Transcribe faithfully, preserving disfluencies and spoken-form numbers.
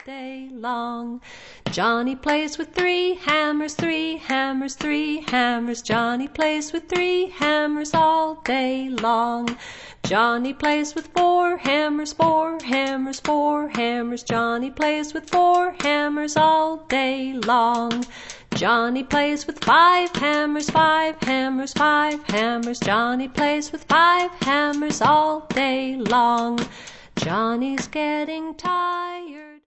day long. Johnny plays with three hammers, three hammers, three hammers. Johnny plays with three hammers all day long. Johnny plays with four hammers, four hammers, four hammers. Johnny plays with four hammers all day long. Johnny plays with five hammers, five hammers, five hammers. Johnny plays with five hammers all day long. Johnny's getting tired.